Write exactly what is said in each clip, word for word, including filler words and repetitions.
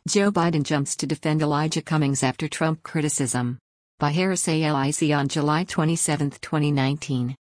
Joe Biden jumps to defend Elijah Cummings after Trump criticism. By Harris A L I C on July twenty-seventh, twenty nineteen.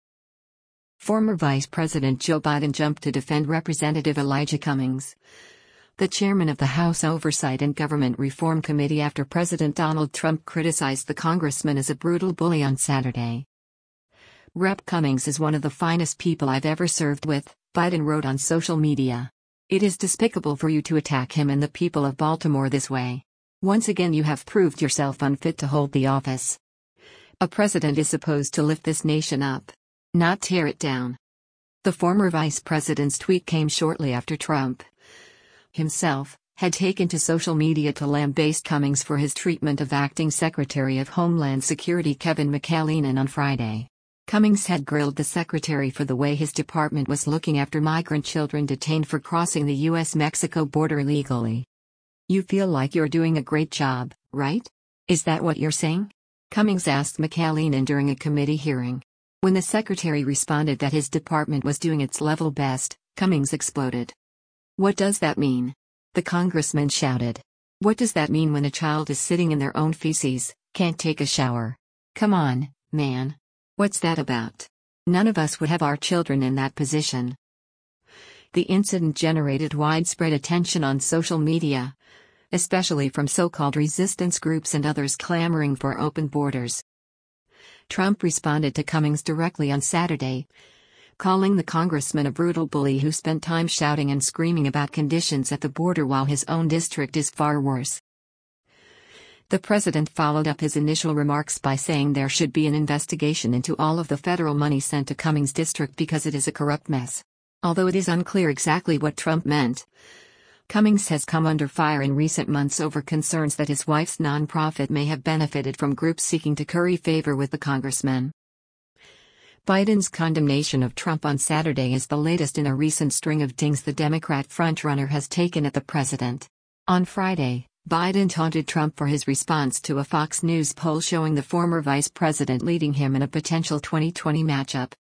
Former Vice President Joe Biden jumped to defend Representative Elijah Cummings, the chairman of the House Oversight and Government Reform Committee, after President Donald Trump criticized the congressman as a brutal bully on Saturday. Representative Cummings is one of the finest people I've ever served with, Biden wrote on social media. It is despicable for you to attack him and the people of Baltimore this way. Once again you have proved yourself unfit to hold the office. A president is supposed to lift this nation up, not tear it down. The former vice president's tweet came shortly after Trump himself had taken to social media to lambaste Cummings for his treatment of acting Secretary of Homeland Security Kevin McAleenan on Friday. Cummings had grilled the secretary for the way his department was looking after migrant children detained for crossing the U S Mexico border illegally. "You feel like you're doing a great job, right? Is that what you're saying?" Cummings asked McAleenan during a committee hearing. When the secretary responded that his department was doing its level best, Cummings exploded. "What does that mean?" the congressman shouted. "What does that mean when a child is sitting in their own feces, can't take a shower? Come on, man. What's that about? None of us would have our children in that position." The incident generated widespread attention on social media, especially from so-called resistance groups and others clamoring for open borders. Trump responded to Cummings directly on Saturday, calling the congressman a brutal bully who spent time shouting and screaming about conditions at the border while his own district is far worse. The president followed up his initial remarks by saying there should be an investigation into all of the federal money sent to Cummings' district because it is a corrupt mess. Although it is unclear exactly what Trump meant, Cummings has come under fire in recent months over concerns that his wife's nonprofit may have benefited from groups seeking to curry favor with the congressman. Biden's condemnation of Trump on Saturday is the latest in a recent string of dings the Democrat frontrunner has taken at the president. On Friday, Biden taunted Trump for his response to a Fox News poll showing the former vice president leading him in a potential twenty twenty matchup.